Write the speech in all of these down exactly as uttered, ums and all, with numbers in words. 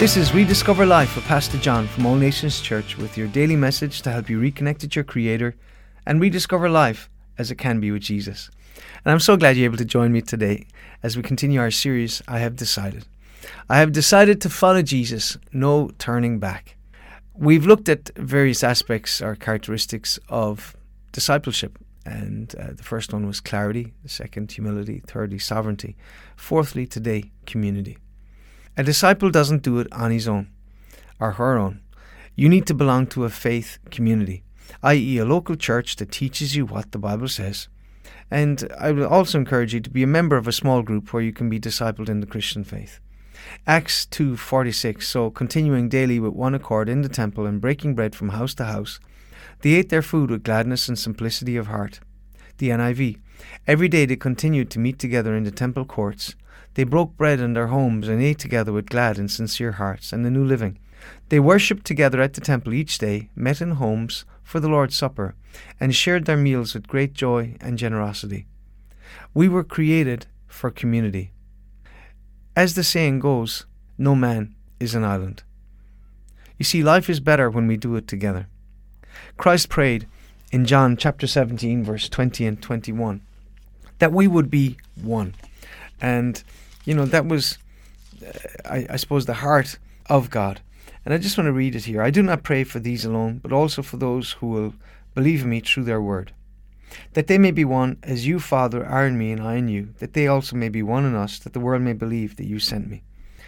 This is Rediscover Life with Pastor John from All Nations Church with your daily message to help you reconnect with your Creator and rediscover life as it can be with Jesus. And I'm so glad you're able to join me today as we continue our series, I Have Decided. I have decided to follow Jesus, no turning back. We've looked at various aspects or characteristics of discipleship. And uh, the first one was clarity, the second humility, thirdly sovereignty, fourthly today community. A disciple doesn't do it on his own or her own. You need to belong to a faith community, that is a local church that teaches you what the Bible says. And I will also encourage you to be a member of a small group where you can be discipled in the Christian faith. Acts two forty-six, so continuing daily with one accord in the temple and breaking bread from house to house, they ate their food with gladness and simplicity of heart. The N I V. Every day they continued to meet together in the temple courts. They broke bread in their homes and ate together with glad and sincere hearts. And the New Living. They worshipped together at the temple each day, met in homes for the Lord's Supper, and shared their meals with great joy and generosity. We were created for community. As the saying goes, no man is an island. You see, life is better when we do it together. Christ prayed in John chapter seventeen, verse twenty and twenty-one, that we would be one. And, you know, that was, uh, I, I suppose, the heart of God. And I just want to read it here. I do not pray for these alone, but also for those who will believe in me through their word, that they may be one as you, Father, are in me and I in you, that they also may be one in us, that the world may believe that you sent me.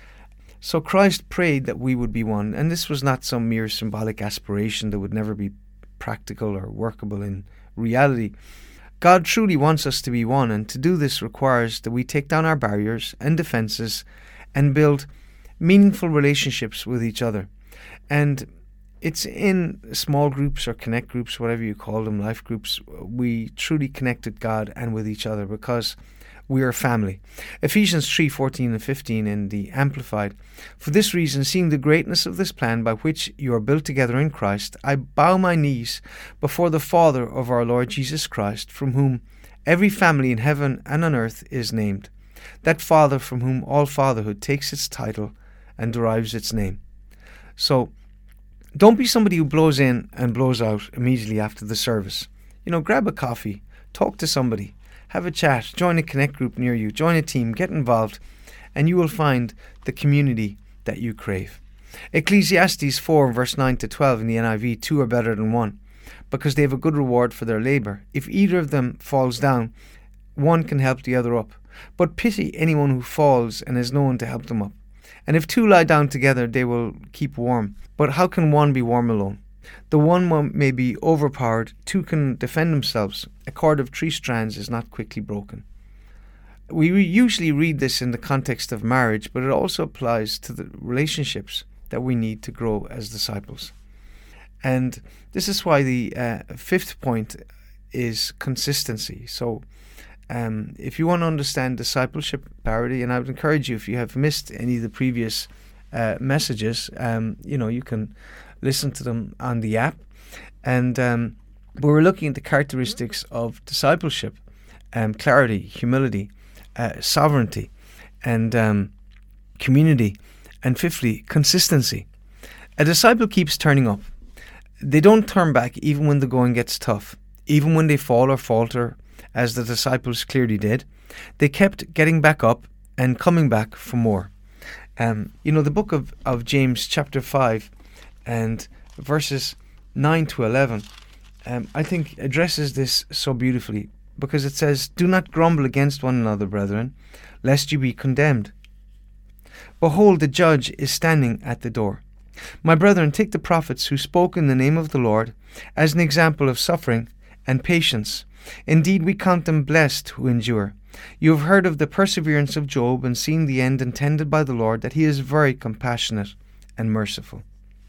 So Christ prayed that we would be one, and this was not some mere symbolic aspiration that would never be practical or workable in reality. God truly wants us to be one, and to do this requires that we take down our barriers and defenses and build meaningful relationships with each other. And it's in small groups or connect groups, whatever you call them, life groups, we truly connect with God and with each other because we are family. Ephesians three fourteen and fifteen in the Amplified. For this reason, seeing the greatness of this plan by which you are built together in Christ, I bow my knees before the Father of our Lord Jesus Christ, from whom every family in heaven and on earth is named, that Father from whom all fatherhood takes its title and derives its name. So, don't be somebody who blows in and blows out immediately after the service. You know, grab a coffee, talk to somebody, have a chat, join a connect group near you, join a team, get involved, and you will find the community that you crave. Ecclesiastes four, verse nine to twelve in the N I V, two are better than one, because they have a good reward for their labour. If either of them falls down, one can help the other up. But pity anyone who falls and is no one to help them up. And if two lie down together, they will keep warm. But how can one be warm alone? The one may be overpowered, two can defend themselves. A cord of three strands is not quickly broken. We usually read this in the context of marriage, but it also applies to the relationships that we need to grow as disciples. And this is why the uh, fifth point is consistency. So um, if you want to understand discipleship clarity, and I would encourage you, if you have missed any of the previous uh, messages, um, you know, you can listen to them on the app. And um, but we're looking at the characteristics of discipleship, um, clarity, humility, uh, sovereignty, and um, community, and fifthly, consistency. A disciple keeps turning up. They don't turn back even when the going gets tough, even when they fall or falter, as the disciples clearly did. They kept getting back up and coming back for more. Um, you know, the book of, of James chapter five and verses nine to eleven, um, I think addresses this so beautifully, because it says, do not grumble against one another, brethren, lest you be condemned. Behold, the judge is standing at the door. My brethren, take the prophets who spoke in the name of the Lord as an example of suffering and patience. Indeed, we count them blessed who endure. You have heard of the perseverance of Job and seen the end intended by the Lord, that he is very compassionate and merciful.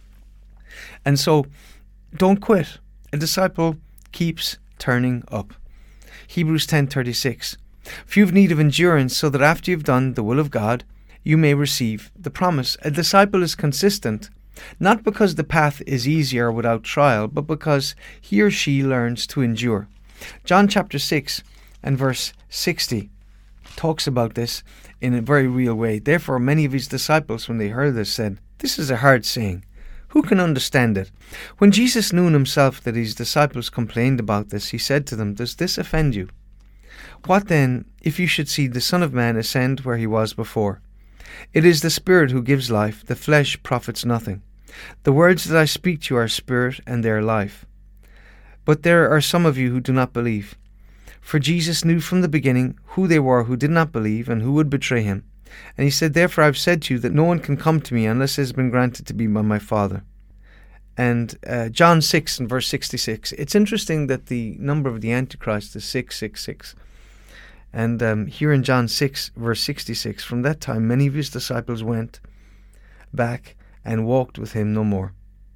And so, don't quit. A disciple keeps turning up. Hebrews ten thirty-six. For you have need of endurance, so that after you have done the will of God, you may receive the promise. A disciple is consistent, not because the path is easier without trial, but because he or she learns to endure. John chapter six and verse sixty talks about this in a very real way. Therefore, many of his disciples, when they heard this, said, This is a hard saying. Who can understand it? When Jesus knew in himself that his disciples complained about this, he said to them, "Does this offend you? What then, if you should see the Son of Man ascend where he was before? It is the Spirit who gives life, the flesh profits nothing. The words that I speak to you are spirit and they are life. But there are some of you who do not believe." For Jesus knew from the beginning who they were who did not believe and who would betray him. And he said, "Therefore I have said to you that no one can come to me unless it has been granted to me by my Father." And uh, John six and verse sixty-six. It's interesting that the number of the Antichrist is six six six. And um, here in John six verse sixty-six, from that time many of his disciples went back and walked with him no more.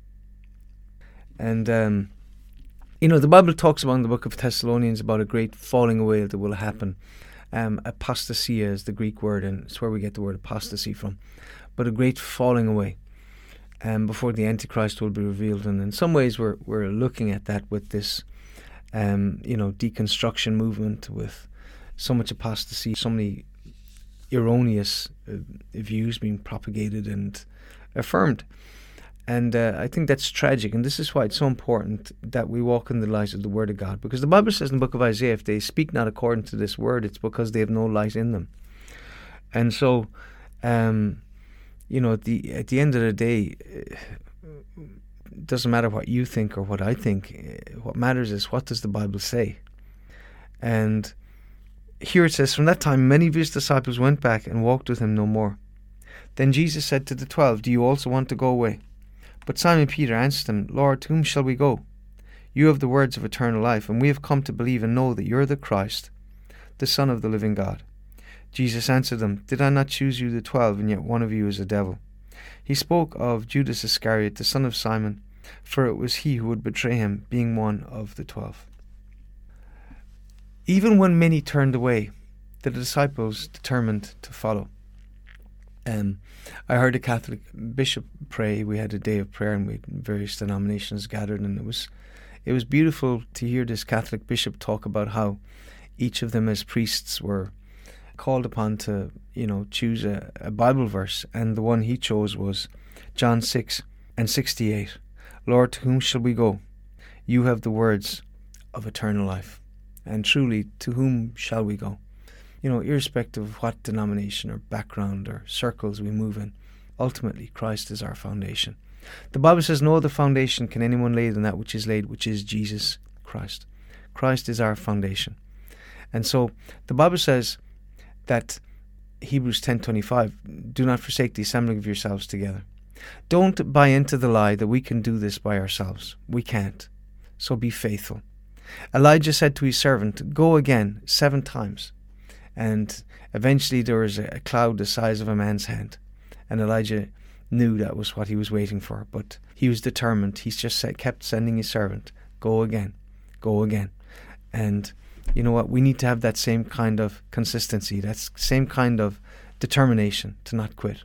And um, you know, the Bible talks about in the book of Thessalonians about a great falling away that will happen. Um, apostasia is the Greek word, and it's where we get the word apostasy from. But a great falling away um, before the Antichrist will be revealed. And in some ways we're we're looking at that with this um, you know, deconstruction movement, with so much apostasy, so many erroneous uh, views being propagated and affirmed. And uh, I think that's tragic, and this is why it's so important that we walk in the light of the Word of God. Because the Bible says in the book of Isaiah, if they speak not according to this Word, it's because they have no light in them. And so, um, you know, at the, at the end of the day, it doesn't matter what you think or what I think. What matters is, what does the Bible say? And here it says, from that time many of his disciples went back and walked with him no more. Then Jesus said to the twelve, "Do you also want to go away?" But Simon Peter answered him, "Lord, to whom shall we go? You have the words of eternal life, and we have come to believe and know that you are the Christ, the Son of the living God." Jesus answered them, "Did I not choose you the twelve, and yet one of you is a devil?" He spoke of Judas Iscariot, the son of Simon, for it was he who would betray him, being one of the twelve. Even when many turned away, the disciples determined to follow. Um, I heard a Catholic bishop pray. We had a day of prayer, and we had various denominations gathered, and it was it was beautiful to hear this Catholic bishop talk about how each of them as priests were called upon to, you know, choose a, a Bible verse, and the one he chose was John six and sixty-eight. "Lord, to whom shall we go? You have the words of eternal life. And truly, to whom shall we go?" You know, irrespective of what denomination or background or circles we move in, ultimately Christ is our foundation. The Bible says, "No other foundation can anyone lay than that which is laid, which is Jesus Christ." Christ is our foundation. And so the Bible says that, Hebrews ten twenty-five, "Do not forsake the assembling of yourselves together." Don't buy into the lie that we can do this by ourselves. We can't. So be faithful. Elijah said to his servant, "Go again seven times." And eventually there was a cloud the size of a man's hand. And Elijah knew that was what he was waiting for. But he was determined. He just said, kept sending his servant, "Go again, go again." And you know what? We need to have that same kind of consistency, that same kind of determination to not quit.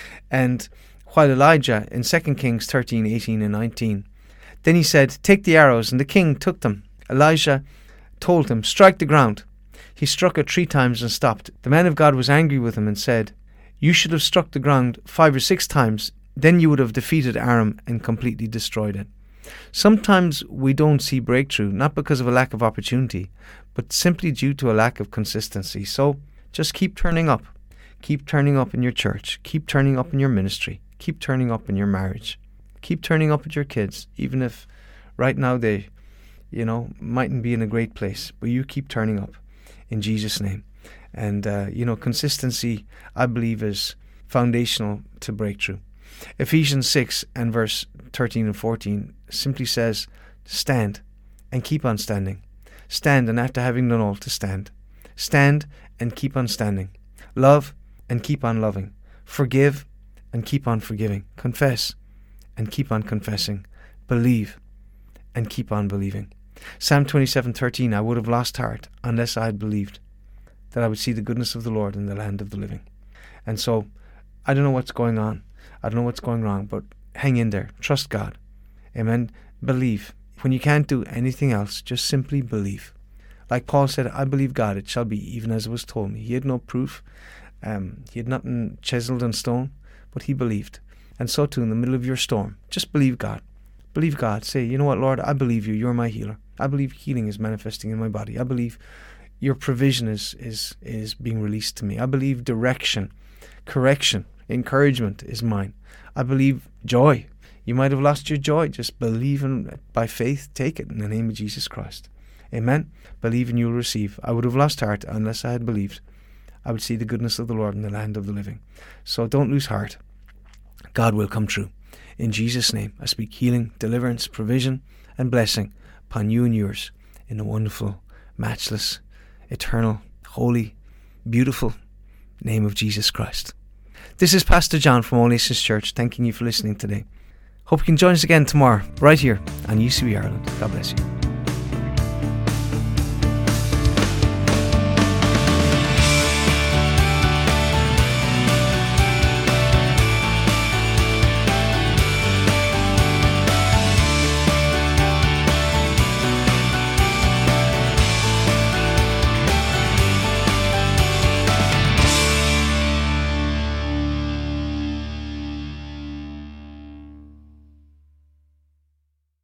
And while Elijah, in Second Kings thirteen, eighteen and nineteen, then he said, "Take the arrows," and the king took them. Elijah told him, "Strike the ground." He struck it three times and stopped. The man of God was angry with him and said, "You should have struck the ground five or six times, then you would have defeated Aram and completely destroyed it." Sometimes we don't see breakthrough, not because of a lack of opportunity, but simply due to a lack of consistency. So just keep turning up. Keep turning up in your church. Keep turning up in your ministry. Keep turning up in your marriage. Keep turning up with your kids, even if right now they, you know, mightn't be in a great place, but you keep turning up in Jesus' name. And, uh, you know, consistency, I believe, is foundational to breakthrough. Ephesians six and verse thirteen and fourteen simply says, "Stand and keep on standing. Stand, and after having done all, to stand. Stand and keep on standing. Love and keep on loving. Forgive and keep on forgiving. Confess and keep on confessing. Believe and keep on believing." Psalm twenty-seven thirteen, "I would have lost heart unless I had believed that I would see the goodness of the Lord in the land of the living." And so, I don't know what's going on. I don't know what's going wrong, but hang in there. Trust God. Amen. Believe. When you can't do anything else, just simply believe. Like Paul said, "I believe God, it shall be even as it was told me." He had no proof. Um, he had nothing chiseled in stone, but he believed. And so too, in the middle of your storm, just believe God. Believe God. Say, you know what, Lord, I believe you. You're my healer. I believe healing is manifesting in my body. I believe your provision is, is, is being released to me. I believe direction, correction, encouragement is mine. I believe joy. You might have lost your joy. Just believe in, by faith, take it in the name of Jesus Christ. Amen. Believe and you'll receive. I would have lost heart unless I had believed. I would see the goodness of the Lord in the land of the living. So don't lose heart. God will come true. In Jesus' name, I speak healing, deliverance, provision, and blessing upon you and yours in the wonderful, matchless, eternal, holy, beautiful name of Jesus Christ. This is Pastor John from All Nations Church, thanking you for listening today. Hope you can join us again tomorrow, right here on U C B Ireland. God bless you.